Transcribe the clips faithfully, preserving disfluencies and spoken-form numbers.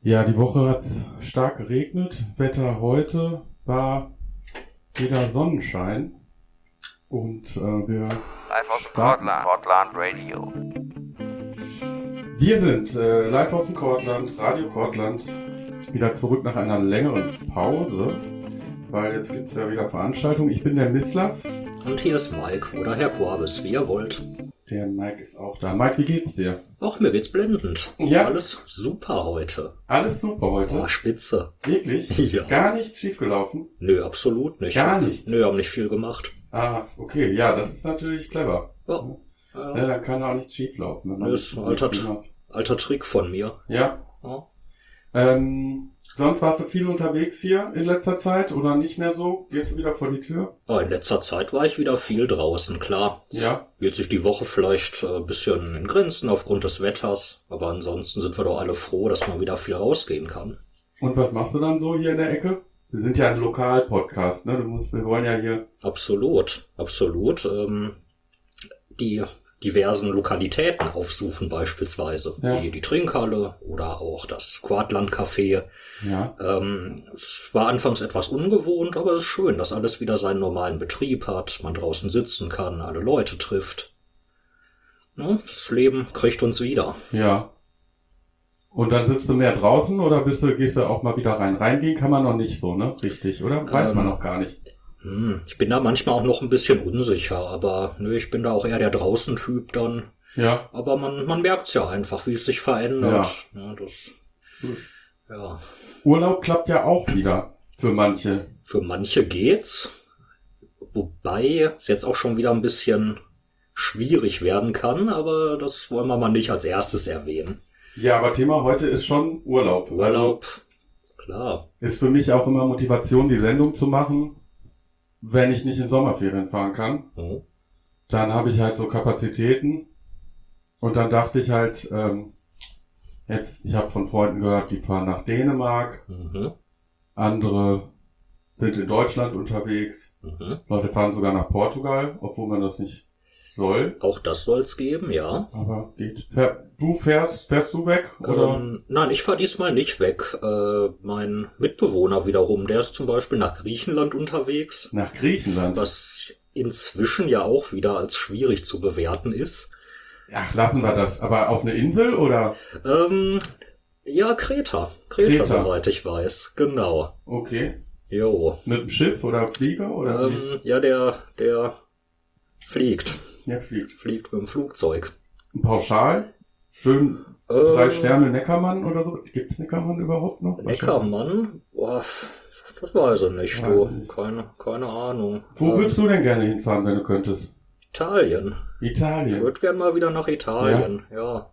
Ja, die Woche hat es stark geregnet. Wetter heute war wieder Sonnenschein. Und äh, wir Live aus dem starten. Cortland. Cortland Radio. Wir sind äh, live aus dem Cortland, Radio Cortland, wieder zurück nach einer längeren Pause, weil jetzt gibt es ja wieder Veranstaltungen. Ich bin der Mislav. Und hier ist Mike oder Herr Quabis, wie ihr wollt. Der Mike ist auch da. Mike, wie geht's dir? Ach, mir geht's blendend. Ja. Alles super heute. Alles super heute? Oh, spitze. Wirklich? Ja. Gar nichts schiefgelaufen? Nö, absolut nicht. Gar nichts? Nö, haben nicht viel gemacht. Ah, okay. Ja, das ist natürlich clever. Ja. Ja, Ja. dann kann auch nichts schieflaufen. wenn man Das ist ein nicht alter, viel macht. alter Trick von mir. Ja. Ja. Ähm, sonst warst du viel unterwegs hier in letzter Zeit oder nicht mehr so? Gehst du wieder vor die Tür? Aber in letzter Zeit war ich wieder viel draußen, klar. Es Ja. hielt sich die Woche vielleicht äh, ein bisschen in Grenzen aufgrund des Wetters. Aber ansonsten sind wir doch alle froh, dass man wieder viel rausgehen kann. Und was machst du dann so hier in der Ecke? Wir sind ja ein Lokal-Podcast, ne? Du musst, wir wollen ja hier... Absolut, absolut. Ähm, die diversen Lokalitäten aufsuchen beispielsweise, Ja. wie die Trinkhalle oder auch das Quadland-Café. Ja. Ähm, es war anfangs etwas ungewohnt, aber es ist schön, dass alles wieder seinen normalen Betrieb hat, man draußen sitzen kann, alle Leute trifft. Ne? Das Leben kriegt uns wieder. Ja. Und dann sitzt du mehr draußen oder bist du, gehst du auch mal wieder rein? Reingehen kann man noch nicht so, ne? Richtig, oder? Weiß Ähm, man noch gar nicht. Hm, ich bin da manchmal auch noch ein bisschen unsicher, aber nö, ich bin da auch eher der Draußen-Typ dann. Ja. Aber man, man merkt's ja einfach, wie es sich verändert. Ja, das, ja. Urlaub klappt ja auch wieder für manche. Für manche geht's. Wobei es jetzt auch schon wieder ein bisschen schwierig werden kann, aber das wollen wir mal nicht als erstes erwähnen. Ja, aber Thema heute ist schon Urlaub. Urlaub, klar. Also ist für mich auch immer Motivation, die Sendung zu machen, wenn ich nicht in Sommerferien fahren kann. Mhm. Dann habe ich halt so Kapazitäten. Und dann dachte ich halt, ähm, jetzt, ich habe von Freunden gehört, die fahren nach Dänemark. Mhm. Andere sind in Deutschland unterwegs. Mhm. Leute fahren sogar nach Portugal, obwohl man das nicht soll. Auch das soll's geben, ja. Aber geht. Fähr- Du fährst, fährst du weg? Oder? Ähm, nein, ich fahr diesmal nicht weg. Äh, mein Mitbewohner wiederum, der ist zum Beispiel nach Griechenland unterwegs, Nach Griechenland? was inzwischen ja auch wieder als schwierig zu bewerten ist. Ach, lassen wir das. Aber auf eine Insel oder? Ähm, ja, Kreta. Kreta, Kreta. soweit ich weiß. Genau. Okay. Jo. Mit dem Schiff oder Flieger oder? wie? Ähm, ja, der, der fliegt. Ja, fliegt. Fliegt mit dem Flugzeug. Ein Pauschal? Schön Äh, drei Sterne Neckermann oder so? Gibt's Neckermann überhaupt noch? Neckermann? Boah, das weiß ich nicht, Ja. du. Keine, keine Ahnung. Wo Ähm, würdest du denn gerne hinfahren, wenn du könntest? Italien. Ich Italien. würde gern mal wieder nach Italien, ja.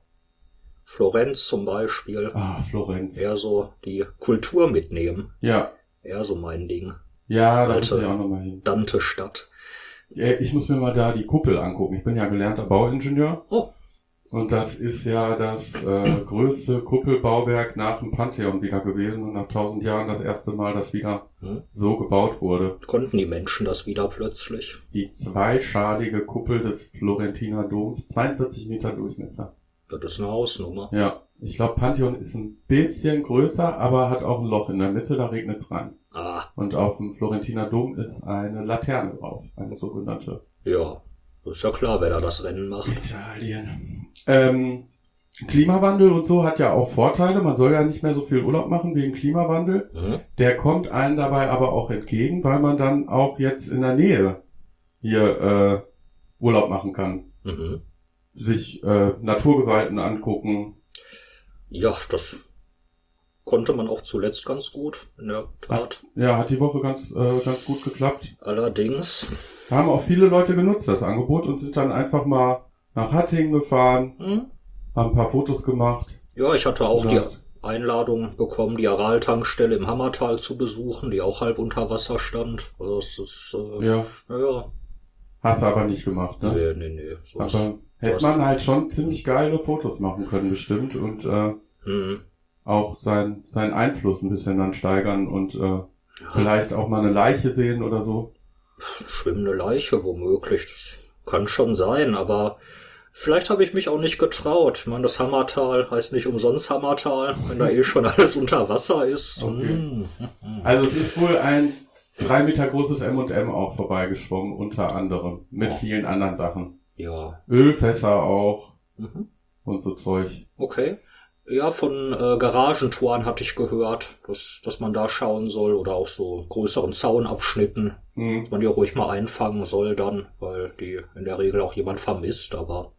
Florenz zum Beispiel. Ah, Florenz. Eher so die Kultur mitnehmen. Ja. Eher so mein Ding. Ja, da Alte- muss ich auch nochmal hin. Dante-Stadt. Äh, Ich muss mir mal da die Kuppel angucken. Ich bin ja gelernter Bauingenieur. Oh. Und das ist ja das äh, größte Kuppelbauwerk nach dem Pantheon wieder gewesen. Und nach tausend Jahren das erste Mal, dass wieder Hm. so gebaut wurde. Konnten die Menschen das wieder plötzlich? Die zweischalige Kuppel des Florentiner Doms. zweiundvierzig Meter Durchmesser. Das ist eine Hausnummer. Ja. Ich glaube, Pantheon ist ein bisschen größer, aber hat auch ein Loch in der Mitte. Da regnet's rein. Ah, Und auf dem Florentiner Dom ist eine Laterne drauf. Eine sogenannte. ja. Ist ja klar, wer da das Rennen macht. Italien. Ähm, Klimawandel und so hat ja auch Vorteile. Man soll ja nicht mehr so viel Urlaub machen wegen Klimawandel. Hm? Der kommt einem dabei aber auch entgegen, weil man dann auch jetzt in der Nähe hier äh, Urlaub machen kann. Mhm. Sich äh, Naturgewalten angucken. Ja, das konnte man auch zuletzt ganz gut, in der Tat. Ja, hat die Woche ganz, äh, ganz gut geklappt. Allerdings, Da haben auch viele Leute genutzt, das Angebot, und sind dann einfach mal nach Hattingen gefahren, hm? haben ein paar Fotos gemacht. Ja, ich hatte auch Ja. die Einladung bekommen, die Aral-Tankstelle im Hammertal zu besuchen, die auch halb unter Wasser stand. Also es ist, äh, Ja, ja, hast du aber nicht gemacht, ne? nee, nee, nee. So ist, Aber hätte was- man halt schon ziemlich geile Fotos machen können, bestimmt, und äh, hm, auch sein, seinen Einfluss ein bisschen dann steigern und äh, vielleicht auch mal eine Leiche sehen oder so. schwimmende Leiche womöglich, das kann schon sein, aber Vielleicht habe ich mich auch nicht getraut. Ich meine, das Hammertal heißt nicht umsonst Hammertal, wenn da eh schon alles unter Wasser ist. Okay. Mm. Also es ist wohl ein drei Meter großes M und M auch vorbeigeschwommen, unter anderem. Mit Oh. vielen anderen Sachen. Ja. Ölfässer auch Mhm. und so Zeug. Okay. Ja, von äh, Garagentoren hatte ich gehört, dass, dass man da schauen soll oder auch so größeren Zaunabschnitten, Mhm. dass man die ruhig mal einfangen soll dann, weil die in der Regel auch jemand vermisst, aber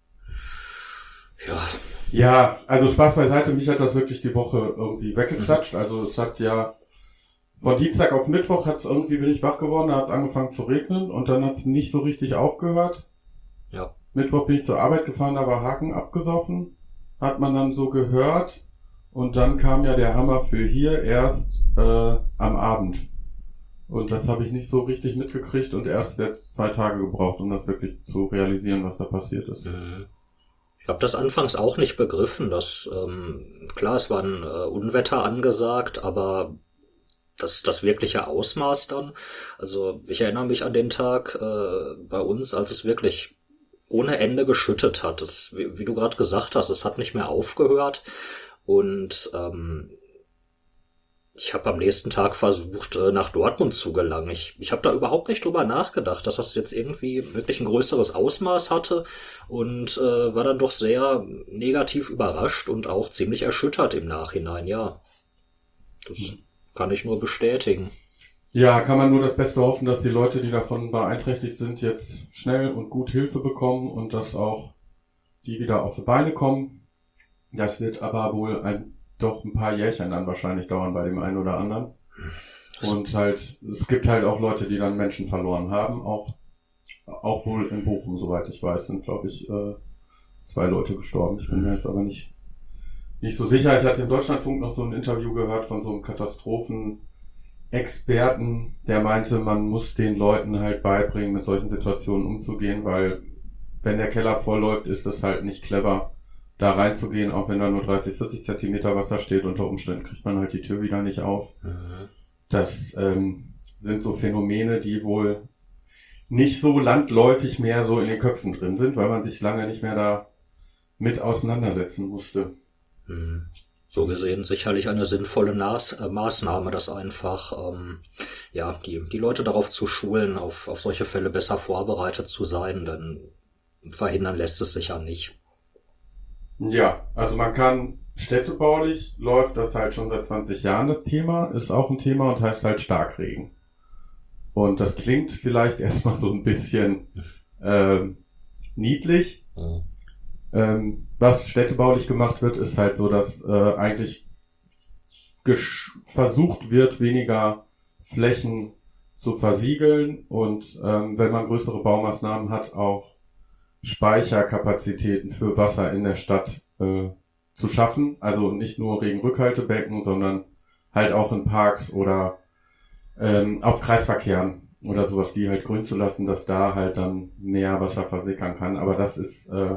ja. Ja, also Spaß beiseite, mich hat das wirklich die Woche irgendwie weggeklatscht. Also es hat ja, von Dienstag auf Mittwoch hat's irgendwie, bin ich wach geworden, da hat's angefangen zu regnen und dann hat's nicht so richtig aufgehört. Ja. Mittwoch bin ich zur Arbeit gefahren, da war Haken abgesoffen, hat man dann so gehört und dann kam ja der Hammer für hier erst äh, am Abend. Und das habe ich nicht so richtig mitgekriegt und erst jetzt zwei Tage gebraucht, um das wirklich zu realisieren, was da passiert ist. Mhm. Ich habe das anfangs auch nicht begriffen, dass, ähm, klar, es war ein äh, Unwetter angesagt, aber das, das wirkliche Ausmaß dann, also ich erinnere mich an den Tag äh, bei uns, als es wirklich ohne Ende geschüttet hat. Das, wie, wie du gerade gesagt hast, es hat nicht mehr aufgehört und ähm, ich habe am nächsten Tag versucht, äh, nach Dortmund zu gelangen. Ich, ich habe da überhaupt nicht drüber nachgedacht, dass das jetzt irgendwie wirklich ein größeres Ausmaß hatte und äh, war dann doch sehr negativ überrascht und auch ziemlich erschüttert im Nachhinein, ja. Das kann ich nur bestätigen. Ja, kann man nur das Beste hoffen, dass die Leute, die davon beeinträchtigt sind, jetzt schnell und gut Hilfe bekommen und dass auch die wieder auf die Beine kommen. Das wird aber wohl ein, doch ein paar Jährchen dann wahrscheinlich dauern bei dem einen oder anderen. Und halt, es gibt halt auch Leute, die dann Menschen verloren haben. Auch, auch wohl in Bochum, soweit ich weiß, sind, glaube ich, äh, zwei Leute gestorben. Ich bin mir jetzt aber nicht, nicht so sicher. Ich hatte im Deutschlandfunk noch so ein Interview gehört von so einem Katastrophen-Experten, der meinte, man muss den Leuten halt beibringen, mit solchen Situationen umzugehen, weil wenn der Keller vollläuft, ist das halt nicht clever, da reinzugehen, auch wenn da nur dreißig, vierzig Zentimeter Wasser steht. Unter Umständen kriegt man halt die Tür wieder nicht auf. Mhm. Das ähm, sind so Phänomene, die wohl nicht so landläufig mehr so in den Köpfen drin sind, weil man sich lange nicht mehr da mit auseinandersetzen musste. Mhm. So gesehen sicherlich eine sinnvolle Nas- äh, Maßnahme, das einfach, ähm, ja, die, die Leute darauf zu schulen, auf, auf solche Fälle besser vorbereitet zu sein, denn verhindern lässt es sich ja nicht. Ja, also man kann, städtebaulich läuft das halt schon seit zwanzig Jahren, das Thema, ist auch ein Thema und heißt halt Starkregen. Und das klingt vielleicht erstmal so ein bisschen ähm, niedlich. Mhm. Ähm, was städtebaulich gemacht wird, ist halt so, dass äh, eigentlich gesch- versucht wird, weniger Flächen zu versiegeln und ähm, wenn man größere Baumaßnahmen hat, auch Speicherkapazitäten für Wasser in der Stadt äh, zu schaffen. Also nicht nur Regenrückhaltebecken, sondern halt auch in Parks oder ähm, auf Kreisverkehren oder sowas, die halt grün zu lassen, dass da halt dann mehr Wasser versickern kann. Aber das ist, äh,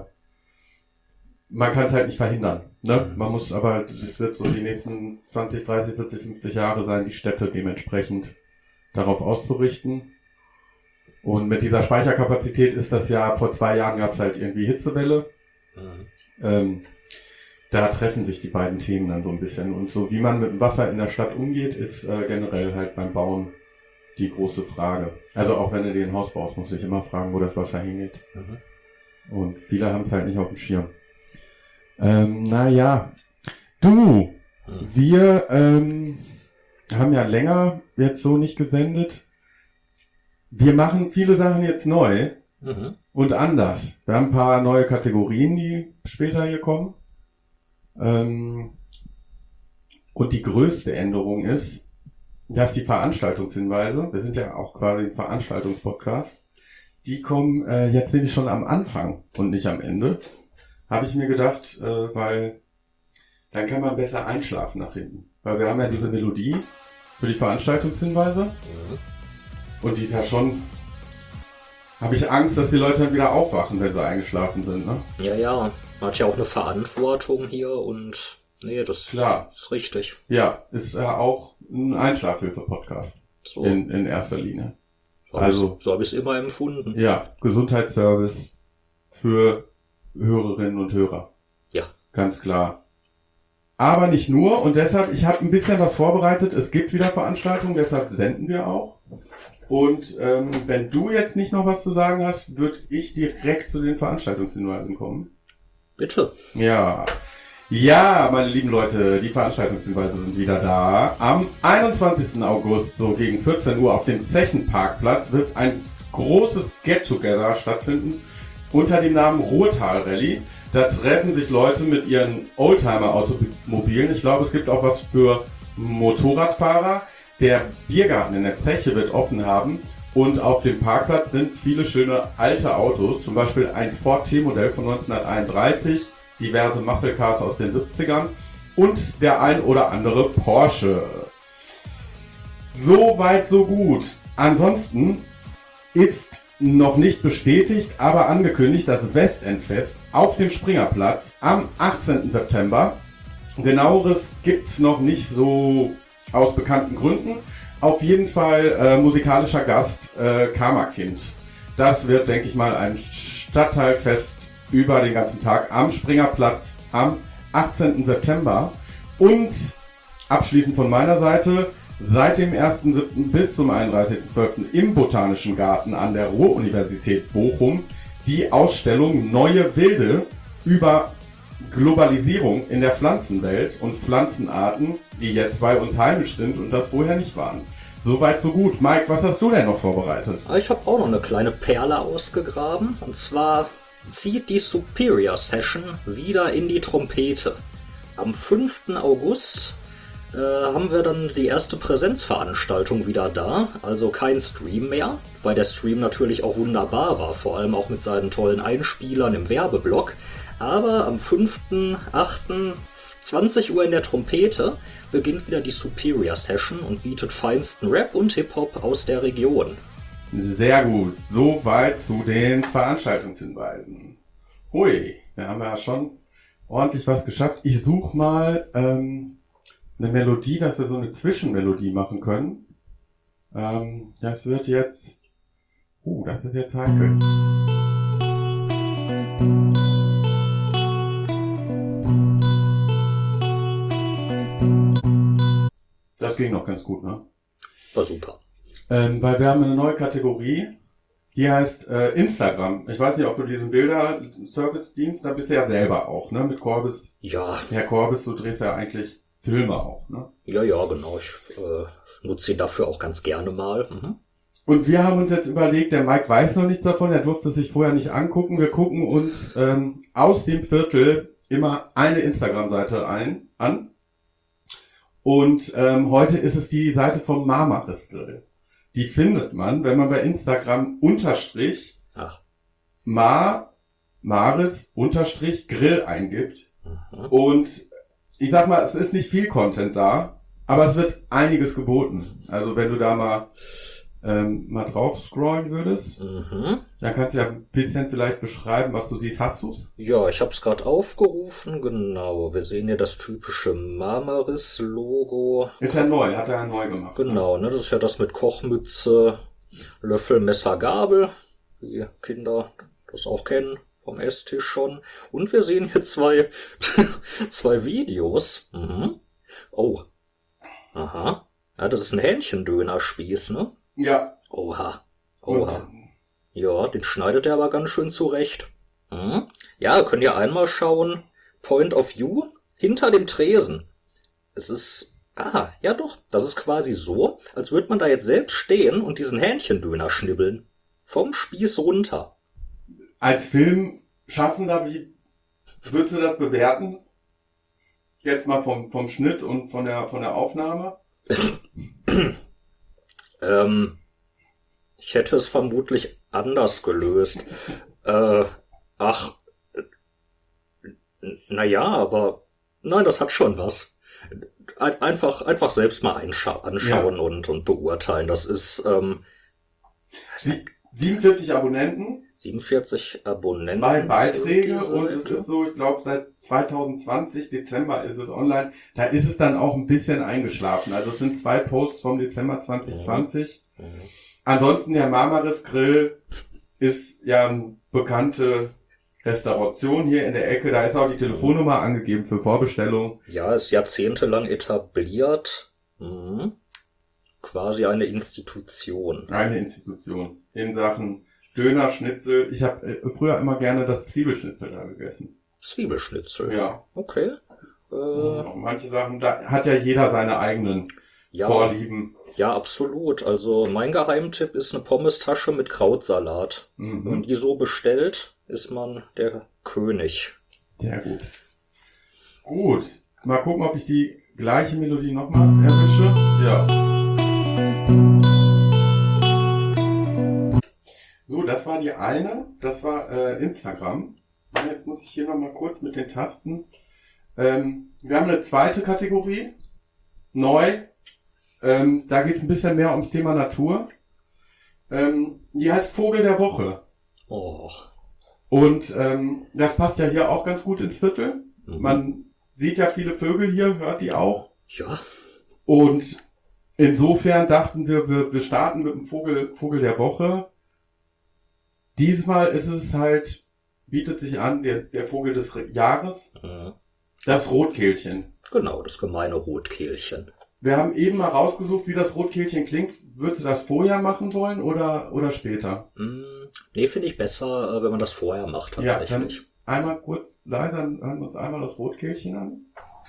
man kann es halt nicht verhindern. Ne? Man muss aber, es wird so die nächsten zwanzig, dreißig, vierzig, fünfzig Jahre sein, die Städte dementsprechend darauf auszurichten. Und mit dieser Speicherkapazität ist das ja, vor zwei Jahren gab es halt irgendwie Hitzewelle. Mhm. Ähm, da treffen sich die beiden Themen dann so ein bisschen. Und so wie man mit dem Wasser in der Stadt umgeht, ist äh, generell halt beim Bauen die große Frage. Also auch wenn du dir ein Haus baust, musst du dich immer fragen, wo das Wasser hingeht. Mhm. Und viele haben es halt nicht auf dem Schirm. Ähm, naja, du, Mhm. wir ähm, haben ja länger jetzt so nicht gesendet. Wir machen viele Sachen jetzt neu Mhm. und anders. Wir haben ein paar neue Kategorien, die später hier kommen. Ähm, und die größte Änderung ist, dass die Veranstaltungshinweise, wir sind ja auch quasi ein Veranstaltungspodcast, die kommen äh, jetzt nämlich schon am Anfang und nicht am Ende. Habe ich mir gedacht, äh, weil dann kann man besser einschlafen nach hinten. Weil wir haben ja diese Melodie für die Veranstaltungshinweise. Mhm. Und die ist ja schon, habe ich Angst, dass die Leute dann wieder aufwachen, wenn sie eingeschlafen sind, ne? Ja, ja, man hat ja auch eine Verantwortung hier und nee, das Klar. ist richtig. Ja, ist ja auch ein Einschlafhilfe-Podcast So, in, in erster Linie. so habe also- ich so hab ich's immer empfunden. Ja, Gesundheitsservice für Hörerinnen und Hörer. Ja. Ganz klar. Aber nicht nur, und deshalb, ich habe ein bisschen was vorbereitet. Es gibt wieder Veranstaltungen, deshalb senden wir auch. Und ähm, wenn du jetzt nicht noch was zu sagen hast, würde ich direkt zu den Veranstaltungshinweisen kommen. Bitte. Ja. Ja, meine lieben Leute, die Veranstaltungshinweise sind wieder da. Am einundzwanzigsten August, so gegen vierzehn Uhr, auf dem Zechenparkplatz wird ein großes Get-Together stattfinden unter dem Namen Ruhrtal Rallye. Da treffen sich Leute mit ihren Oldtimer-Automobilen. Ich glaube, es gibt auch was für Motorradfahrer. Der Biergarten in der Zeche wird offen haben. Und auf dem Parkplatz sind viele schöne alte Autos. Zum Beispiel ein Ford T-Modell von neunzehnhunderteinunddreißig. Diverse Muscle Cars aus den siebzigern und der ein oder andere Porsche. So weit, so gut. Ansonsten ist noch nicht bestätigt, aber angekündigt das Westendfest auf dem Springerplatz am achtzehnten September. Genaueres gibt's noch nicht so aus bekannten Gründen. Auf jeden Fall äh, musikalischer Gast äh, Karma-Kind. Das wird, denke ich mal, ein Stadtteilfest über den ganzen Tag am Springerplatz am achtzehnten September. Und abschließend von meiner Seite, seit dem ersten siebten bis zum einunddreißigsten zwölften im Botanischen Garten an der Ruhr-Universität Bochum die Ausstellung Neue Wilde über Globalisierung in der Pflanzenwelt und Pflanzenarten, die jetzt bei uns heimisch sind und das vorher nicht waren. Soweit, so gut. Mike, was hast du denn noch vorbereitet? Ich habe auch noch eine kleine Perle ausgegraben. Und zwar zieht die Superior Session wieder in die Trompete. Am fünften August äh, haben wir dann die erste Präsenzveranstaltung wieder da, also kein Stream mehr, weil der Stream natürlich auch wunderbar war, vor allem auch mit seinen tollen Einspielern im Werbeblock. Aber am fünften achten zwanzig Uhr in der Trompete beginnt wieder die Superior Session und bietet feinsten Rap und Hip-Hop aus der Region. Sehr gut. Soweit zu den Veranstaltungshinweisen. Hui, wir haben ja schon ordentlich was geschafft. Ich suche mal ähm, eine Melodie, dass wir so eine Zwischenmelodie machen können. Ähm, das wird jetzt... Uh, das ist jetzt heikel. Das ging noch ganz gut, ne? War super. Ähm, weil wir haben eine neue Kategorie, die heißt äh, Instagram. Ich weiß nicht, ob du diesen Bilder-Service-Dienst, da bist du ja selber auch, ne? Mit Corbis. Ja. Herr Corbis, du drehst ja eigentlich Filme auch, ne? Ja, ja, genau. Ich äh, nutze ihn dafür auch ganz gerne mal. Mhm. Und wir haben uns jetzt überlegt, der Mike weiß noch nichts davon, er durfte sich vorher nicht angucken. Wir gucken uns ähm, aus dem Viertel immer eine Instagram-Seite ein an. Und ähm, heute ist es die Seite vom Marmaris Grill. Die findet man, wenn man bei Instagram unterstrich Ach. Ma, Maris unterstrich Grill eingibt. Mhm. Und ich sag mal, es ist nicht viel Content da, aber es wird einiges geboten. Also wenn du da mal ähm, mal drauf scrollen würdest, Mhm. dann kannst du ja ein bisschen vielleicht beschreiben, was du siehst. Hast du's? Ja, ich habe es gerade aufgerufen, genau. Wir sehen hier das typische Marmaris-Logo. Ist ja neu, hat er ja neu gemacht. Genau, ne, das ist ja das mit Kochmütze, Löffel, Messer, Gabel, wie Kinder das auch kennen vom Esstisch schon. Und wir sehen hier zwei, zwei Videos. Mhm. Oh, aha. Ja, das ist ein Hähnchendönerspieß, ne? Ja. Oha, Und oha. Ja, den schneidet er aber ganz schön zurecht. Mhm. Ja, könnt ihr einmal schauen. Point of View hinter dem Tresen. Es ist... Ah, ja doch. Das ist quasi so, als würde man da jetzt selbst stehen und diesen Hähnchendöner schnibbeln. Vom Spieß runter. als Filmschaffender, wie würdest du das bewerten? Jetzt mal vom, vom Schnitt und von der, von der Aufnahme? ähm, ich hätte es vermutlich anders gelöst. äh, ach, naja, aber nein, das hat schon was. Ein, einfach, einfach selbst mal einscha- anschauen Ja. und, und beurteilen. Das ist ähm, Sie- siebenundvierzig Abonnenten, siebenundvierzig Abonnenten. zwei Beiträge diese und es Seite. ist so, ich glaube, seit zwanzig zwanzig, Dezember ist es online. Da ist es dann auch ein bisschen eingeschlafen. Also es sind zwei Posts vom Dezember zwanzig zwanzig. Mhm. Ansonsten der Marmaris Grill ist ja eine bekannte Restauration hier in der Ecke. Da ist auch die Telefonnummer angegeben für Vorbestellung. Ja, ist jahrzehntelang etabliert. Mhm. Quasi eine Institution. Eine Institution in Sachen Döner, Schnitzel. Ich habe äh, früher immer gerne das Zwiebelschnitzel da gegessen. Zwiebelschnitzel? Ja. Okay. Äh, Und manche Sachen, da hat ja jeder seine eigenen ja, Vorlieben. Ja, absolut. Also mein Geheimtipp ist eine Pommestasche mit Krautsalat. Mhm. Wenn man die so bestellt, ist man der König. Sehr gut. Gut. Mal gucken, ob ich die gleiche Melodie nochmal erwische. Ja. So, das war die eine. Das war äh, Instagram. Und jetzt muss ich hier nochmal kurz mit den Tasten. Ähm, wir haben eine zweite Kategorie. Neu. Ähm, da geht es ein bisschen mehr ums Thema Natur. Ähm, die heißt Vogel der Woche. Oh. Und ähm, das passt ja hier auch ganz gut ins Viertel. Mhm. Man sieht ja viele Vögel hier, hört die auch. Ja. Und insofern dachten wir, wir, wir starten mit dem Vogel, Vogel der Woche. Diesmal ist es halt, bietet sich an, der, der Vogel des Jahres, Mhm. das Rotkehlchen. Genau, das gemeine Rotkehlchen. Wir haben eben mal rausgesucht, wie das Rotkehlchen klingt. Würdest du das vorher machen wollen oder, oder später? Mm, nee, finde ich besser, äh, wenn man das vorher macht, Ja, tatsächlich. dann einmal kurz leise, dann hören wir uns einmal das Rotkehlchen an.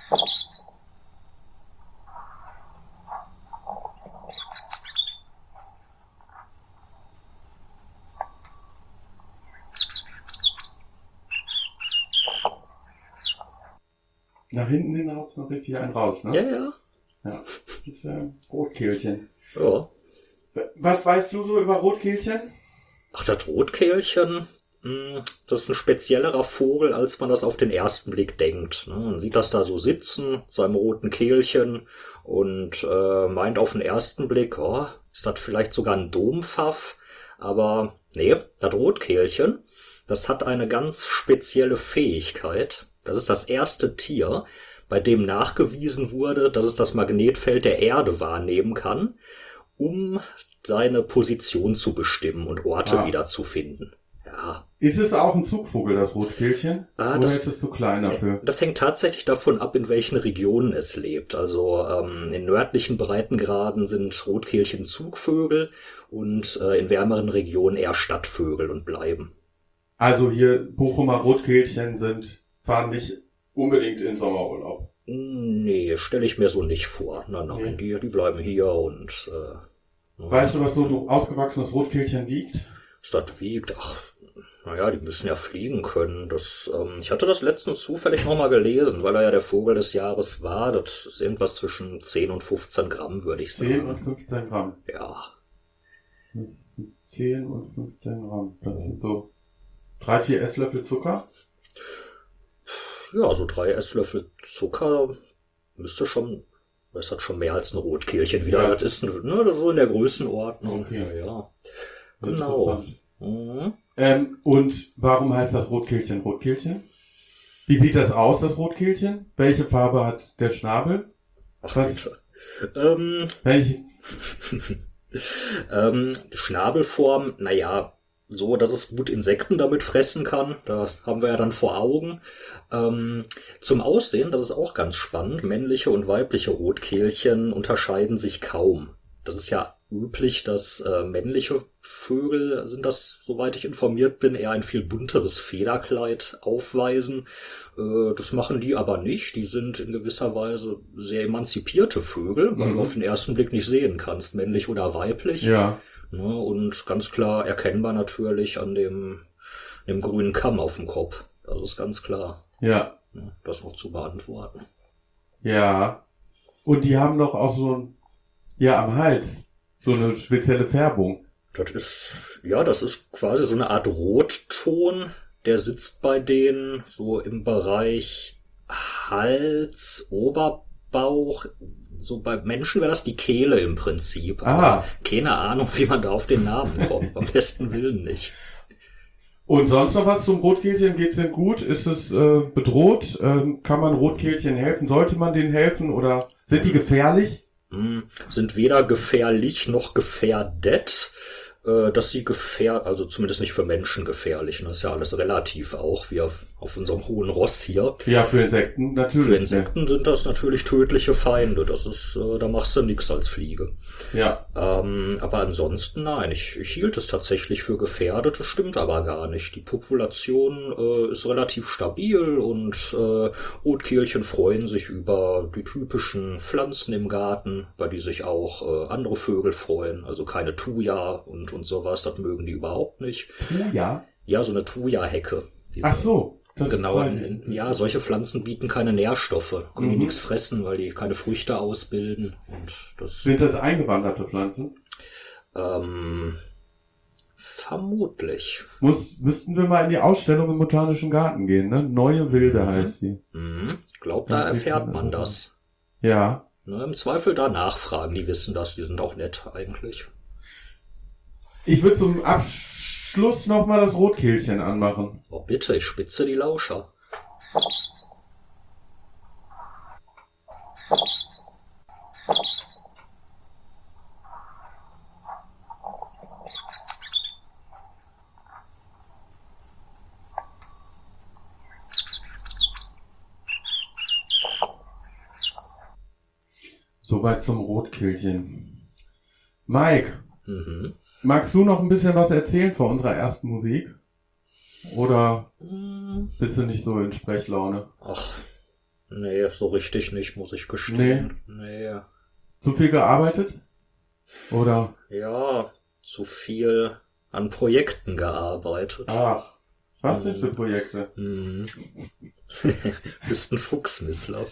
Nach hinten hin haut es noch richtig einen raus, ne? Ja, ja. Ja, das ist äh, Rotkehlchen. Ja. Was weißt du so über Rotkehlchen? Ach, das Rotkehlchen, mh, das ist ein speziellerer Vogel, als man das auf den ersten Blick denkt. Ne? Man sieht das da so sitzen, seinem roten Kehlchen, und äh, meint auf den ersten Blick, oh, ist das vielleicht sogar ein Dompfaff? Aber nee, das Rotkehlchen, das hat eine ganz spezielle Fähigkeit. Das ist das erste Tier, bei dem nachgewiesen wurde, dass es das Magnetfeld der Erde wahrnehmen kann, um seine Position zu bestimmen und Orte Ah. wiederzufinden. Ja. Ist es auch ein Zugvogel, das Rotkehlchen? Ah, Oder das- ist es zu klein dafür? Das hängt tatsächlich davon ab, in welchen Regionen es lebt. Also ähm, in nördlichen Breitengraden sind Rotkehlchen Zugvögel und äh, in wärmeren Regionen eher Stadtvögel und bleiben. Also hier Bochumer Rotkehlchen sind, fahren nicht unbedingt in Sommerurlaub. Nee, stelle ich mir so nicht vor. Nein, nein, Nee. die, die bleiben hier und äh, Weißt du, was so ein ausgewachsenes Rotkehlchen wiegt? das wiegt, ach, naja, die müssen ja fliegen können. Das, ähm, ich hatte das letztens zufällig nochmal gelesen, weil er ja der Vogel des Jahres war. Das ist irgendwas zwischen zehn und fünfzehn Gramm, würde ich zehn sagen. und fünfzehn Gramm. Ja, zehn und fünfzehn Gramm. Das sind so drei, vier Esslöffel Zucker. ja, so drei Esslöffel Zucker müsste schon, das hat schon mehr als ein Rotkehlchen wieder. Ja. Das ist ne, das ist so in der Größenordnung. Okay. Ja, ja. Genau. Interessant. Mhm. Ähm, und warum heißt das Rotkehlchen Rotkehlchen? Wie sieht das aus, das Rotkehlchen? Welche Farbe hat der Schnabel? Ach, Was? bitte. Ähm, Welche? ähm, Schnabelform, naja, so, dass es gut Insekten damit fressen kann. Da haben wir ja dann vor Augen. Ähm, zum Aussehen, das ist auch ganz spannend. Männliche und weibliche Rotkehlchen unterscheiden sich kaum. Das ist ja üblich, dass äh, männliche Vögel, sind das, soweit ich informiert bin, eher ein viel bunteres Federkleid aufweisen. Äh, das machen die aber nicht. Die sind in gewisser Weise sehr emanzipierte Vögel, weil Mhm. du auf den ersten Blick nicht sehen kannst, männlich oder weiblich. Ja. Ne, und ganz klar erkennbar natürlich an dem, dem grünen Kamm auf dem Kopf. Das ist ganz klar, Ja. ne, das noch zu beantworten. Ja. Und die haben doch auch so ein, ja, am Hals, so eine spezielle Färbung. Das ist, ja, das ist quasi so eine Art Rotton, der sitzt bei denen so im Bereich Hals, Oberbauch. So bei Menschen wäre das die Kehle im Prinzip. Aber Ah. keine Ahnung, wie man da auf den Namen kommt. Am besten Willen nicht. Und sonst noch was zum Rotkehlchen? Geht's denn gut? Ist es äh, bedroht? Ähm, kann man Rotkehlchen helfen? Sollte man denen helfen? Oder sind die gefährlich? Hm, sind weder gefährlich noch gefährdet. äh, dass sie gefähr, also zumindest nicht für Menschen gefährlich. Das ist ja alles relativ auch, wie auf, auf unserem hohen Ross hier. Ja, für Insekten natürlich. Für Insekten ja. sind das natürlich tödliche Feinde. Das ist, äh, da machst du nix als Fliege. Ja. Ähm, aber ansonsten nein, ich, ich hielt es tatsächlich für gefährdet. Das stimmt aber gar nicht. Die Population äh, ist relativ stabil und äh, Rotkehlchen freuen sich über die typischen Pflanzen im Garten, bei die sich auch äh, andere Vögel freuen. Also keine Thuja und und sowas. Das mögen die überhaupt nicht. Thuja? Ja, so eine Thuja-Hecke. Ach so. Das Genau, in, in, ja, solche Pflanzen bieten keine Nährstoffe, können Mhm. die nichts fressen, weil die keine Früchte ausbilden. Und das Sind das eingewanderte Pflanzen? ähm, vermutlich. Muss, müssten wir mal in die Ausstellung im Botanischen Garten gehen, ne? Neue Wilde Mhm. heißt die. Mhm. Ich glaube, da Ja, erfährt bitte. man das. Ja. Ne, im Zweifel da nachfragen, die wissen das, die sind auch nett eigentlich. Ich würde zum Abschluss nochmal das Rotkehlchen anmachen. Oh bitte, ich spitze die Lauscher. Soweit zum Rotkehlchen. Mike, Mhm. magst du noch ein bisschen was erzählen von unserer ersten Musik? Oder Mm, bist du nicht so in Sprechlaune? Ach, nee, so richtig nicht, muss ich gestehen. Nee. Nee. Zu viel gearbeitet? Oder? Ja, zu viel an Projekten gearbeitet. Ach, was denn für Projekte? Hm. Bist ein Fuchs, Mislav.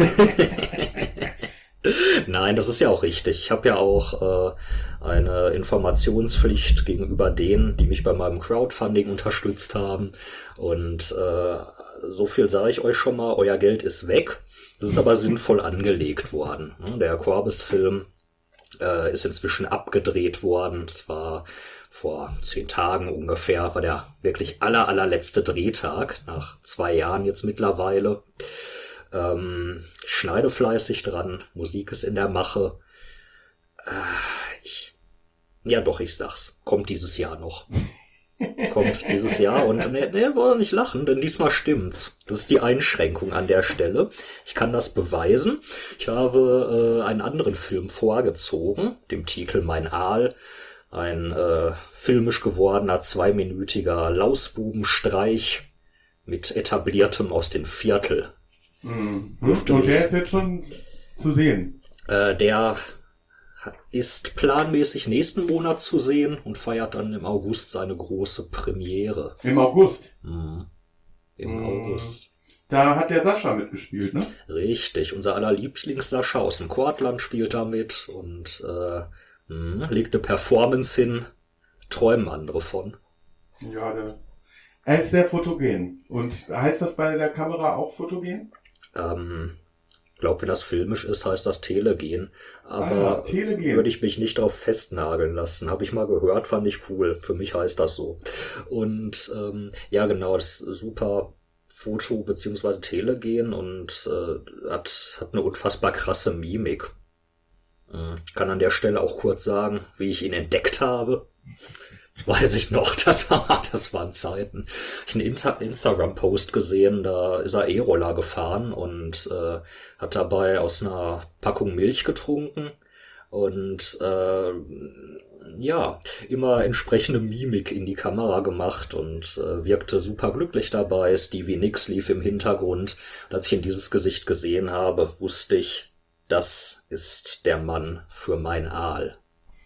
Nein, das ist ja auch richtig. Ich habe ja auch äh, eine Informationspflicht gegenüber denen, die mich bei meinem Crowdfunding unterstützt haben. Und äh, so viel sage ich euch schon mal, euer Geld ist weg. Das ist aber sinnvoll angelegt worden. Ne? Der Corbis-Film äh, ist inzwischen abgedreht worden. Das war vor zehn Tagen ungefähr, war der wirklich aller, allerletzte Drehtag, nach zwei Jahren jetzt mittlerweile. Ähm, ich schneide fleißig dran, Musik ist in der Mache. Äh, ich, ja doch, ich sag's, kommt dieses Jahr noch. Kommt dieses Jahr und ne, ne, wollen nicht lachen, denn diesmal stimmt's. Das ist die Einschränkung an der Stelle. Ich kann das beweisen. Ich habe äh, einen anderen Film vorgezogen, dem Titel Mein Aal. Ein äh, filmisch gewordener, zweiminütiger Lausbubenstreich mit etabliertem aus dem Viertel. Mhm. Dürfte Und der nicht. ist jetzt schon zu sehen. Äh, der ist planmäßig nächsten Monat zu sehen und feiert dann im August seine große Premiere. Im August. Mhm. Im Mhm. August. Da hat der Sascha mitgespielt, ne? Richtig, unser aller Lieblings-Sascha aus dem Kortland spielt da mit und äh, mh, legt eine Performance hin, träumen andere von. Ja, der. Er ist sehr fotogen. Und heißt das bei der Kamera auch fotogen? Ähm, ich glaube, wenn das filmisch ist, heißt das Telegen. Ah, Aber Telegen. würde ich mich nicht drauf festnageln lassen. Habe ich mal gehört, fand ich cool. Für mich heißt das so. Und ähm, ja, genau, das ist super Foto- bzw. Telegen und äh, hat, hat eine unfassbar krasse Mimik. Äh, kann an der Stelle auch kurz sagen, wie ich ihn entdeckt habe. Weiß ich noch, das war, das waren Zeiten. Ich habe einen Insta- Instagram-Post gesehen, da ist er E-Roller gefahren und äh, hat dabei aus einer Packung Milch getrunken und äh, ja, immer entsprechende Mimik in die Kamera gemacht und äh, wirkte super glücklich dabei. Stevie Nicks lief im Hintergrund. Und als ich in dieses Gesicht gesehen habe, wusste ich, das ist der Mann für mein Aal.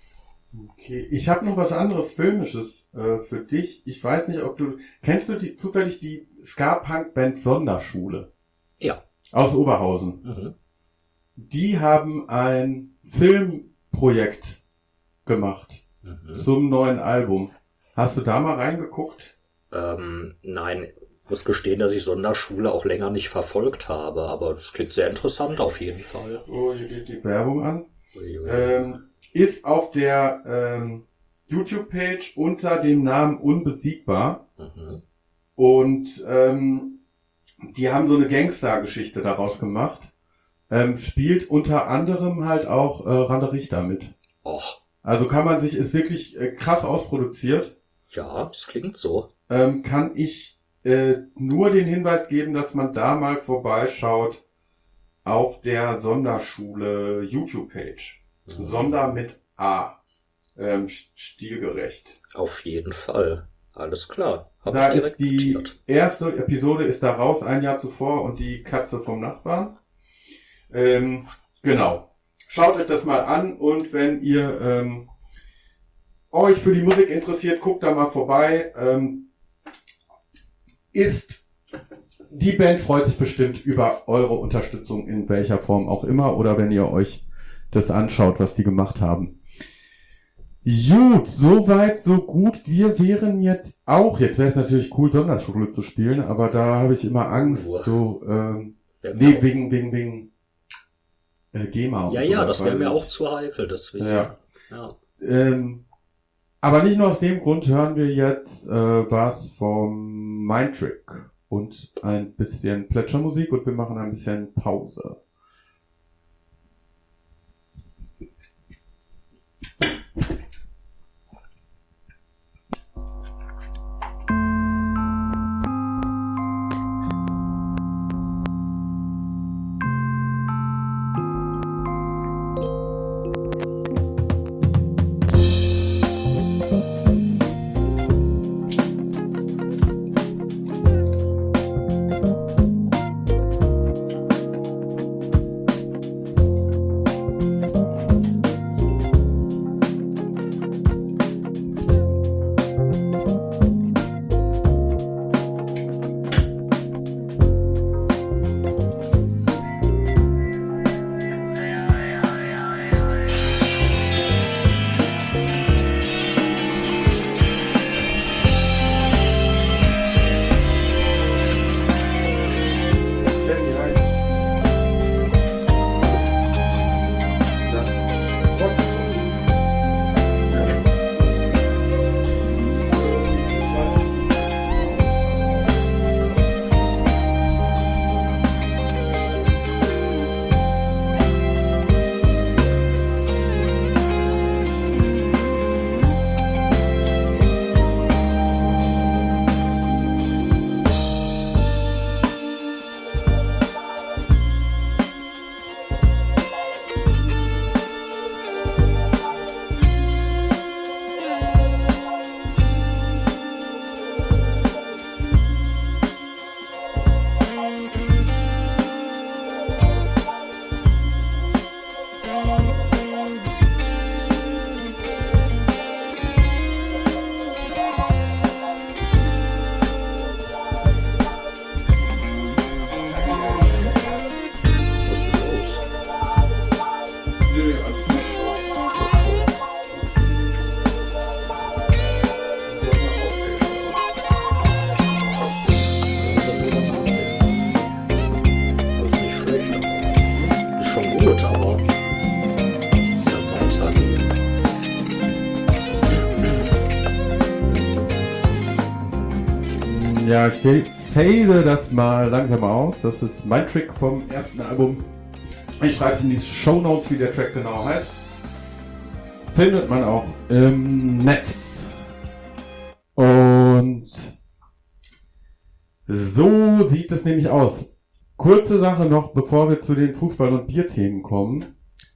Okay, ich habe noch was anderes Filmisches äh, für dich. Ich weiß nicht, ob du... Kennst du die, zufällig die Ska-Punk-Band Sonderschule? Ja. Aus Oberhausen. Mhm. Die haben ein Filmprojekt gemacht Mhm. zum neuen Album. Hast du da mal reingeguckt? Ähm, nein, ich muss gestehen, dass ich Sonderschule auch länger nicht verfolgt habe, aber das klingt sehr interessant auf jeden Fall. Oh, hier geht die Werbung an. Uiui. Ähm, ist auf der ähm, YouTube-Page unter dem Namen Unbesiegbar. Mhm. Und ähm, die haben so eine Gangster-Geschichte daraus gemacht. Ähm, spielt unter anderem halt auch äh, Ralle Richter mit. Och, Also kann man sich, ist wirklich äh, krass ausproduziert. Ja, es klingt so. Ähm, kann ich äh, nur den Hinweis geben, dass man da mal vorbeischaut auf der Sonderschule YouTube-Page. Mhm. Sonder mit A. Ähm, stilgerecht. Auf jeden Fall. Alles klar. Hab Da ich direkt ist die notiert. erste Episode ist da raus, ein Jahr zuvor, und die Katze vom Nachbarn. Ähm, genau. Schaut euch das mal an, und wenn ihr ähm, euch für die Musik interessiert, guckt da mal vorbei. Ähm, ist die Band freut sich bestimmt über eure Unterstützung in welcher Form auch immer, oder wenn ihr euch das anschaut, was die gemacht haben. Gut, soweit, so gut. Wir wären jetzt auch, jetzt wäre es natürlich cool, Sonderschule zu spielen, aber da habe ich immer Angst, Uah. so, ähm, Wär mir nee, auch- wegen, wegen, wegen äh, GEMA und Ja, so. ja, das wäre weiß mir ich. auch zu heikel, deswegen. Ja. Ja. Ähm, aber nicht nur aus dem Grund hören wir jetzt äh, was vom Mindtrick und ein bisschen Plätschermusik, und wir machen ein bisschen Pause. Was ist denn los? Nö, alles gut. Das ist nicht schlecht. Ist schon gut, aber ja, weitergehen. Ja, ich fa- fade das mal langsam aus. Das ist mein Trick vom ersten Album. Ich schreibe es in die Shownotes, wie der Track genau heißt. Findet man auch im Netz. Und so sieht es nämlich aus. Kurze Sache noch, bevor wir zu den Fußball- und Bierthemen kommen.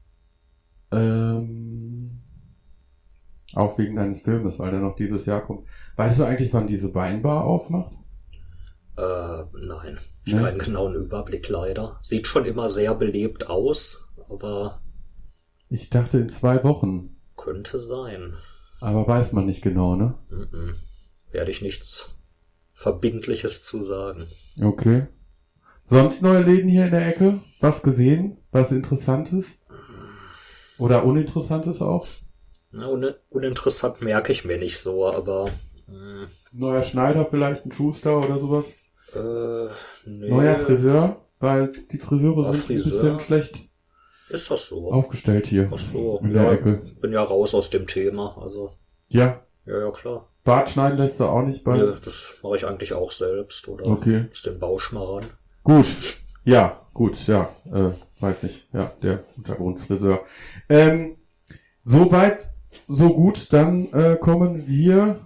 Ähm, auch wegen deines Filmes, weil der noch dieses Jahr kommt. Weißt du eigentlich, wann diese Weinbar aufmacht? Äh, nein. Ich Ne? keinen genauen Überblick leider. Sieht schon immer sehr belebt aus, aber Ich dachte in zwei Wochen. könnte sein. Aber weiß man nicht genau, ne? Mhm. Werde ich nichts Verbindliches zu sagen. Okay. Sonst neue Läden hier in der Ecke? Was gesehen? Was Interessantes? Oder Uninteressantes auch? Na, un uninteressant merke ich mir nicht so, aber mh, Neuer Schneider vielleicht, ein Schuster oder sowas? äh, nee. Neuer Friseur? Weil die Friseure Ah, sind Friseur. ein bisschen schlecht Ist das so? aufgestellt hier Ach so. in der Ja, Ecke. bin ja raus aus dem Thema, also Ja, ja, ja klar. Bart schneiden lässt du auch nicht bei. Ja, das mache ich eigentlich auch selbst oder Okay. ist den Bauschmarrn. Gut. Ja, gut, ja. Äh, weiß nicht. Ja, der Untergrundfriseur. Ähm, soweit So gut, dann äh, kommen wir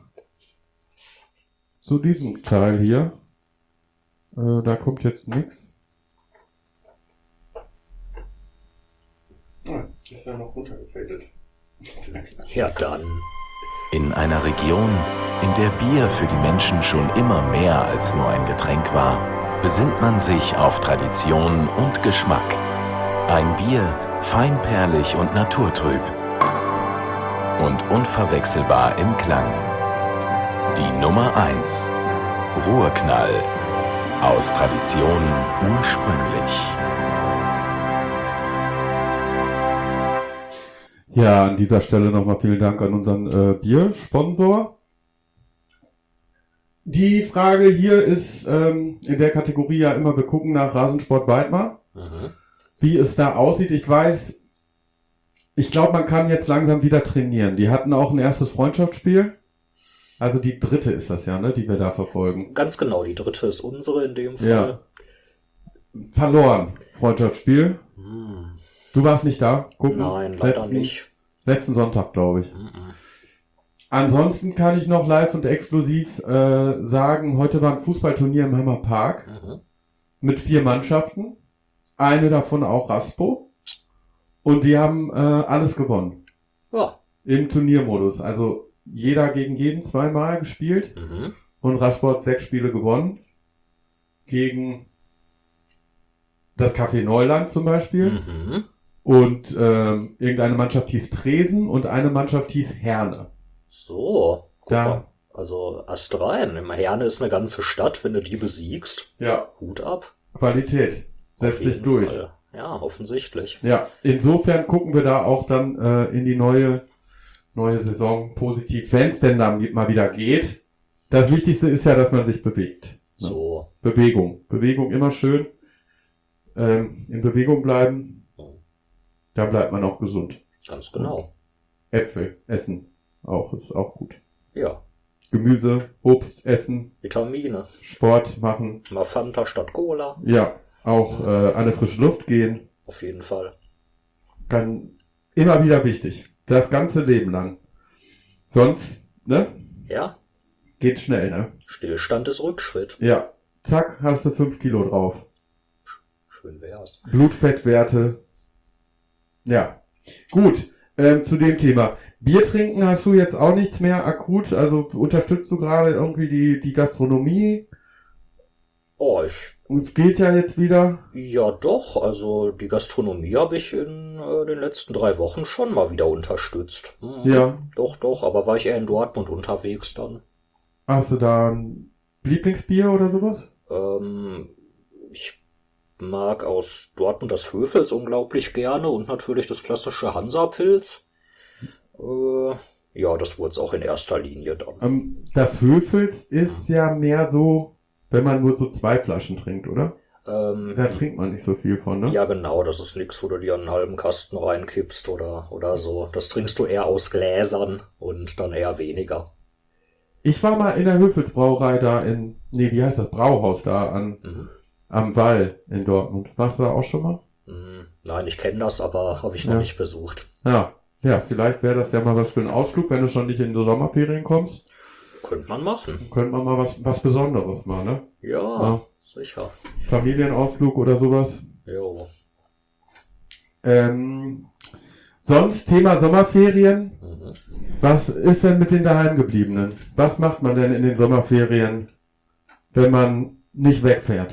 zu diesem Teil hier. Äh, da kommt jetzt nichts. Ah, ist ja noch runtergefadet. Ja, dann. In einer Region, in der Bier für die Menschen schon immer mehr als nur ein Getränk war, besinnt man sich auf Tradition und Geschmack. Ein Bier, feinperlig und naturtrüb und unverwechselbar im Klang. Die Nummer eins, Ruhrknall, aus Tradition ursprünglich. Ja, an dieser Stelle nochmal vielen Dank an unseren äh, Biersponsor. Die Frage hier ist ähm, in der Kategorie ja immer, wir gucken nach Rasensport Weidmar, Mhm. wie es da aussieht. Ich weiß, ich glaube, man kann jetzt langsam wieder trainieren. Die hatten auch ein erstes Freundschaftsspiel. Also die dritte ist das ja, ne, die wir da verfolgen. Ganz genau, die dritte ist unsere in dem Fall. Ja. Verloren, Freundschaftsspiel. Hm. Du warst nicht da? Gucken. Nein, leider letzten, nicht. Letzten Sonntag, glaube ich. Mhm. Ansonsten kann ich noch live und exklusiv äh, sagen, heute war ein Fußballturnier im Hammerpark Mhm. mit vier Mannschaften. Eine davon auch Raspo. Und die haben äh, alles gewonnen. Ja. Im Turniermodus. Also jeder gegen jeden zweimal gespielt. Mhm. Und Raspo hat sechs Spiele gewonnen. Gegen das Café Neuland zum Beispiel. Mhm. Und ähm, irgendeine Mannschaft hieß Tresen und eine Mannschaft hieß Herne. So. Guck Ja. mal. Also Astrein. Im Herne ist eine ganze Stadt, wenn du die besiegst. Ja, Hut ab. Qualität. Auf Setzt sich jeden durch. Fall. Ja, offensichtlich. Ja, insofern gucken wir da auch dann äh, in die neue neue Saison positiv, wenn es denn dann mal wieder geht. Das Wichtigste ist ja, dass man sich bewegt. Ne? So. Bewegung. Bewegung immer schön. Ähm, in Bewegung bleiben. Da bleibt man auch gesund. Ganz genau. Äpfel essen auch, ist auch gut. Ja. Gemüse, Obst essen, Vitamine. Sport machen. Mal Fanta statt Cola. Ja, auch äh, an die frische Luft gehen. Auf jeden Fall. Dann immer wieder wichtig. Das ganze Leben lang. Sonst, ne? Ja. Geht schnell, ne? Stillstand ist Rückschritt. Ja. Zack, hast du fünf Kilo drauf. Schön wär's. Blutfettwerte. Ja. Gut. Ähm, zu dem Thema. Bier trinken hast du jetzt auch nichts mehr akut. Also unterstützt du gerade irgendwie die, die Gastronomie? Oh, ich, Und es geht ja jetzt wieder. ja doch, also die Gastronomie habe ich in äh, den letzten drei Wochen schon mal wieder unterstützt. Mhm. Ja. Doch, doch, aber war ich eher in Dortmund unterwegs dann. Hast du da ein Lieblingsbier oder sowas? Ähm, ich mag aus Dortmund das Höfels unglaublich gerne und natürlich das klassische Hansa-Pilz. Äh, ja, das wurde es auch in erster Linie dann. Ähm, das Höfels ist ja mehr so, wenn man nur so zwei Flaschen trinkt, oder? Ähm, Da trinkt man nicht so viel von, ne? ja, genau, das ist nix, wo du dir einen halben Kasten reinkippst oder, oder so. Das trinkst du eher aus Gläsern und dann eher weniger. Ich war mal in der Höfelsbrauerei da in, nee, wie heißt das, Brauhaus da an, Mhm. am Wall in Dortmund. Warst du da auch schon mal? Hm, nein, ich kenne das, aber habe ich noch Ja. nicht besucht. Ja, ja, vielleicht wäre das ja mal was für einen Ausflug, wenn du schon nicht in die Sommerferien kommst. Könnte man machen. Könnte man mal was, was Besonderes mal, ne? Ja, Ja. sicher. Familienausflug oder sowas. Jo. Ähm, sonst Thema Sommerferien. Mhm. Was ist denn mit den Daheimgebliebenen? Was macht man denn in den Sommerferien, wenn man nicht wegfährt?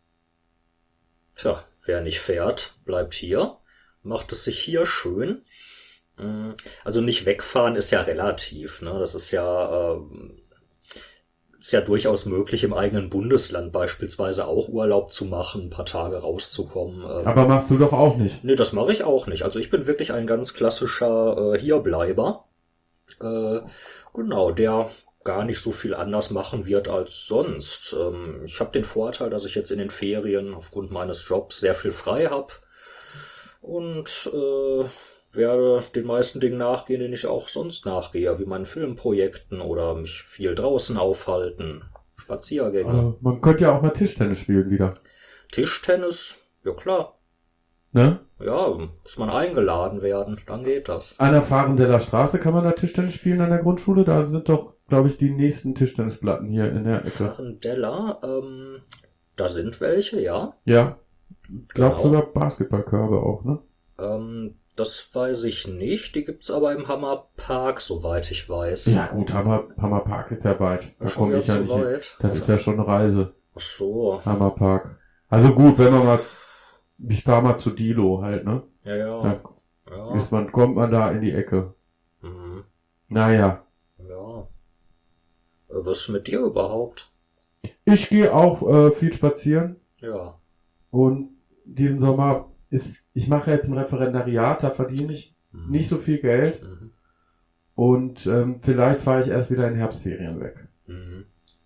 Tja, wer nicht fährt, bleibt hier, macht es sich hier schön. Mm, Also nicht wegfahren ist ja relativ, ne? Das ist ja, ähm, ist ja durchaus möglich, im eigenen Bundesland beispielsweise auch Urlaub zu machen, ein paar Tage rauszukommen. Ähm, Aber machst du doch auch nicht. Nee, das mache ich auch nicht. Also ich bin wirklich ein ganz klassischer äh, Hierbleiber. Äh, genau, der gar nicht so viel anders machen wird als sonst. Ähm, ich habe den Vorteil, dass ich jetzt in den Ferien aufgrund meines Jobs sehr viel frei habe und äh, werde den meisten Dingen nachgehen, denen ich auch sonst nachgehe, wie meinen Filmprojekten oder mich viel draußen aufhalten, Spaziergänge. Äh, man könnte ja auch mal Tischtennis spielen wieder. Tischtennis, ja klar. Ne? Ja, muss man eingeladen werden, dann geht das. An der Fahrendeller Straße kann man da Tischtennis spielen an der Grundschule. Da sind doch, glaube ich, die nächsten Tischtennisplatten hier in der Ecke. Fahrendeller, ähm, da sind welche, ja. Ja. Ich glaube Genau. sogar Basketballkörbe auch, ne? Ähm, das weiß ich nicht. Die gibt's aber im Hammerpark, soweit ich weiß. Ja gut, Hammer, Hammerpark ist ja weit. Da Schon komme wieder ich ja zu nicht hin. weit. Das ist ja schon eine Reise. Ach so. Hammerpark. Also gut, wenn man mal, ich fahre mal zu Dilo halt, ne? Ja, ja. Da Ja. ist man, kommt man da in die Ecke. Mhm. Naja. Ja. Äh, Was ist mit dir überhaupt? Ich gehe auch äh, viel spazieren Ja. und diesen Sommer ist, ich mache jetzt ein Referendariat, da verdiene ich Mhm. nicht so viel Geld Mhm. und ähm, vielleicht fahre ich erst wieder in Herbstferien weg. Mhm.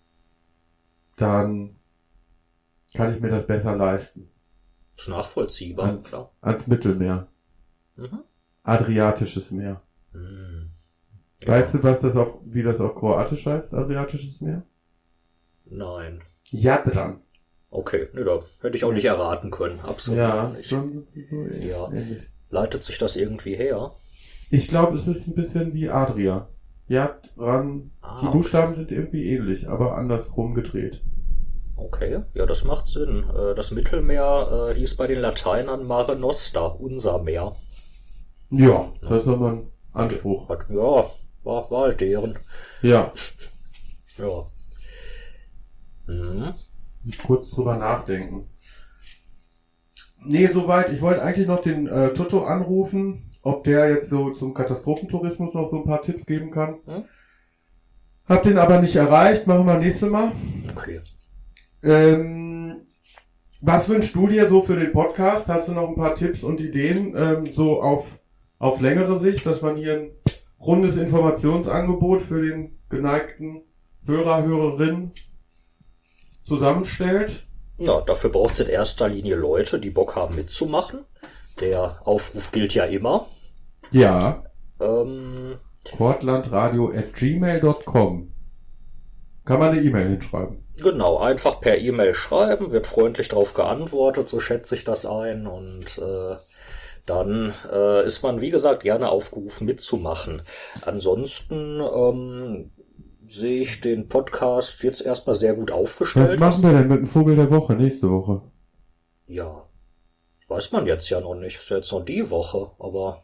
Dann kann ich mir das besser leisten. Ist nachvollziehbar, Ans, klar. ans Mittelmeer. Mhm. Adriatisches Meer. Mhm. Weißt du, was das auf, wie das auf Kroatisch heißt, Adriatisches Meer? Nein. Jadran. Okay, ne, da hätte ich auch nicht erraten können. Absolut Ja, nicht. schon so Ja. ähnlich. Leitet sich das irgendwie her? Ich glaube, es ist ein bisschen wie Adria. Jadran. Ah, Die Buchstaben sind irgendwie ähnlich, aber andersrum gedreht. Okay, ja, das macht Sinn. Äh, Das Mittelmeer äh, hieß bei den Lateinern Mare Nostra, unser Meer. Ja, das ist aber ein Anspruch. Hat, ja, war, war halt deren. Ja, Ja. Mhm. kurz drüber nachdenken. Nee, soweit. Ich wollte eigentlich noch den äh, Toto anrufen, ob der jetzt so zum Katastrophentourismus noch so ein paar Tipps geben kann. Hm? Hab den aber nicht erreicht. Machen wir nächstes Mal. Okay. Ähm, was wünschst du dir so für den Podcast? Hast du noch ein paar Tipps und Ideen, ähm, so auf, auf längere Sicht, dass man hier ein rundes Informationsangebot für den geneigten Hörer, Hörerin zusammenstellt? Ja, dafür braucht es in erster Linie Leute, die Bock haben mitzumachen. Der Aufruf gilt ja immer. Ja, Ähm, portlandradio at gmail dot com. Kann man eine E-Mail hinschreiben. genau, einfach per E-Mail schreiben, wird freundlich darauf geantwortet, so schätze ich das ein. Und äh, dann äh, ist man, wie gesagt, gerne aufgerufen mitzumachen. Ansonsten ähm, sehe ich den Podcast jetzt erstmal sehr gut Was aufgestellt. machen wir denn mit dem Vogel der Woche nächste Woche? Ja, weiß man jetzt ja noch nicht. Ist ja jetzt noch die Woche, aber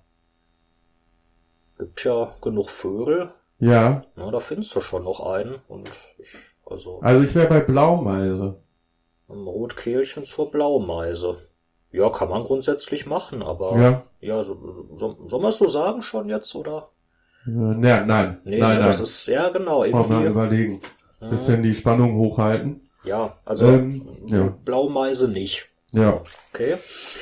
gibt ja genug Vögel. Ja, Na, da findest du schon noch einen. Und ich, also also ich wäre bei Blaumeise. ein Rotkehlchen zur Blaumeise. Ja, kann man grundsätzlich machen, aber Ja. ja, so, so, so, soll man es so sagen schon jetzt, oder? Äh, ne, nein, Nee, nein, nein. das ist, ja genau, Mal, mal irgendwie. überlegen. Hm, Bisschen die Spannung hochhalten. ja, also Ähm, ja. Blaumeise nicht. Ja. Okay.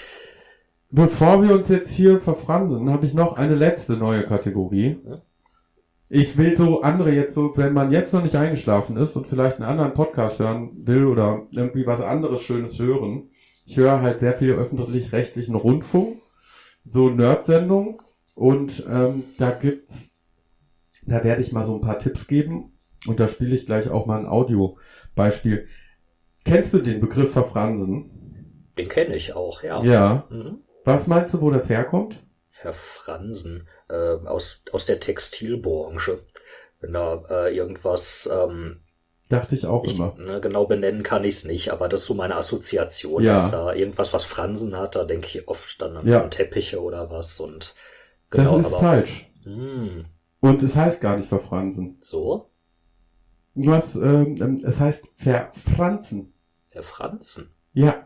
Bevor wir uns jetzt hier verfransen, habe ich noch eine letzte neue Kategorie. Hm? Ich will so andere jetzt so, wenn man jetzt noch nicht eingeschlafen ist und vielleicht einen anderen Podcast hören will oder irgendwie was anderes Schönes hören. Ich höre halt sehr viel öffentlich-rechtlichen Rundfunk, so Nerd-Sendungen und ähm, da gibt's, da werde ich mal so ein paar Tipps geben und da spiele ich gleich auch mal ein Audiobeispiel. Kennst du den Begriff Verfransen? Den kenne ich auch, ja. Ja. Mhm. Was meinst du, wo das herkommt? Verfransen. Äh, aus, aus der Textilbranche. Wenn da äh, irgendwas, ähm, Dachte ich auch ich, immer. ne, genau benennen kann ich es nicht, aber das ist so meine Assoziation, Ja. dass da irgendwas, was Fransen hat, da denke ich oft dann an, Ja. an Teppiche oder was und genau, Das ist aber falsch. Hm, Und es heißt gar nicht verfransen. so, Du hast, ähm, ähm, es heißt verfranzen. der Franzen. Ja,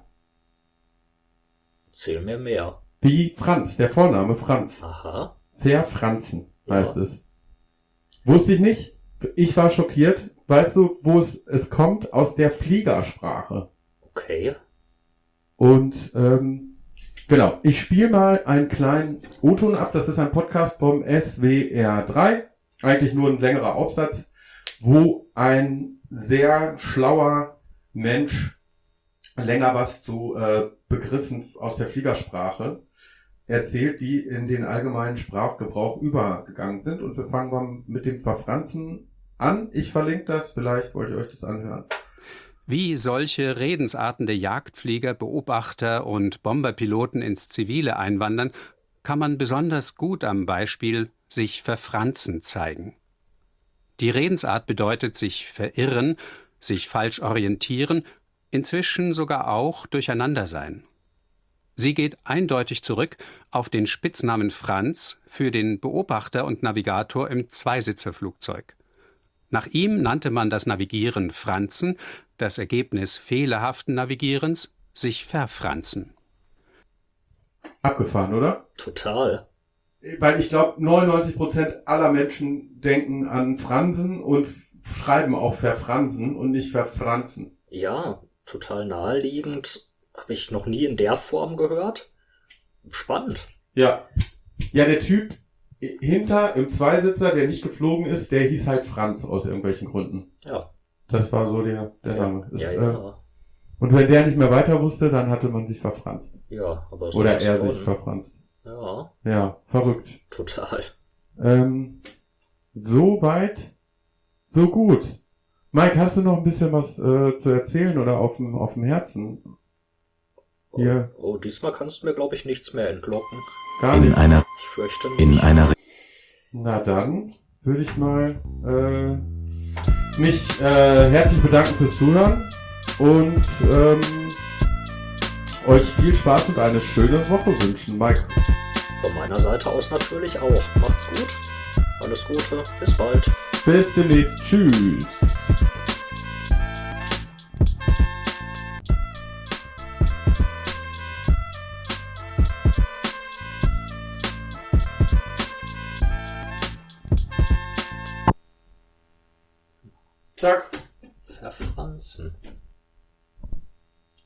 Erzähl mir mehr. wie Franz, der Vorname Franz. Aha. Verfranzen heißt Ja. es. Wusste ich nicht. Ich war schockiert. Weißt du, wo es, es kommt? Aus der Fliegersprache. Okay. Und ähm, genau, ich spiele mal einen kleinen O-Ton ab. Das ist ein Podcast vom S W R drei. Eigentlich nur ein längerer Aufsatz, wo ein sehr schlauer Mensch länger was zu äh, Begriffen aus der Fliegersprache erzählt, die in den allgemeinen Sprachgebrauch übergegangen sind. Und wir fangen mal mit dem Verfranzen an. Ich verlinke das, vielleicht wollt ihr euch das anhören. Wie solche redensartende Jagdflieger, Beobachter und Bomberpiloten ins Zivile einwandern, kann man besonders gut am Beispiel sich verfranzen zeigen. Die Redensart bedeutet sich verirren, sich falsch orientieren, inzwischen sogar auch durcheinander sein. Sie geht eindeutig zurück auf den Spitznamen Franz für den Beobachter und Navigator im Zweisitzerflugzeug. Nach ihm nannte man das Navigieren Franzen, das Ergebnis fehlerhaften Navigierens sich verfranzen. Abgefahren, oder? Total. Weil ich glaube, neunundneunzig Prozent aller Menschen denken an Fransen und schreiben auch verfransen und nicht verfranzen. Ja, total naheliegend. Habe ich noch nie in der Form gehört. Spannend. Ja. Ja, der Typ hinter im Zweisitzer, der nicht geflogen ist, der hieß halt Franz aus irgendwelchen Gründen. Ja. Das war so der, der Ja, Name. Ist, ja, äh, ja. Und wenn der nicht mehr weiter wusste, dann hatte man sich verfranst. Ja, aber so Oder was er von. sich verfranst. Ja, Ja, verrückt. total. Ähm, so weit, so gut. Mike, hast du noch ein bisschen was äh, zu erzählen oder auf dem auf dem Herzen? Oh, Hier. oh, diesmal kannst du mir, glaube ich, nichts mehr entlocken. Gar In nicht. einer, Ich fürchte nicht. in einer Na dann würde ich mal äh, mich äh, herzlich bedanken fürs Zuhören und ähm, euch viel Spaß und eine schöne Woche wünschen. Mike. Von meiner Seite aus natürlich auch. Macht's gut. Alles Gute. Bis bald. Bis demnächst. Tschüss. Zack. Verfranzen.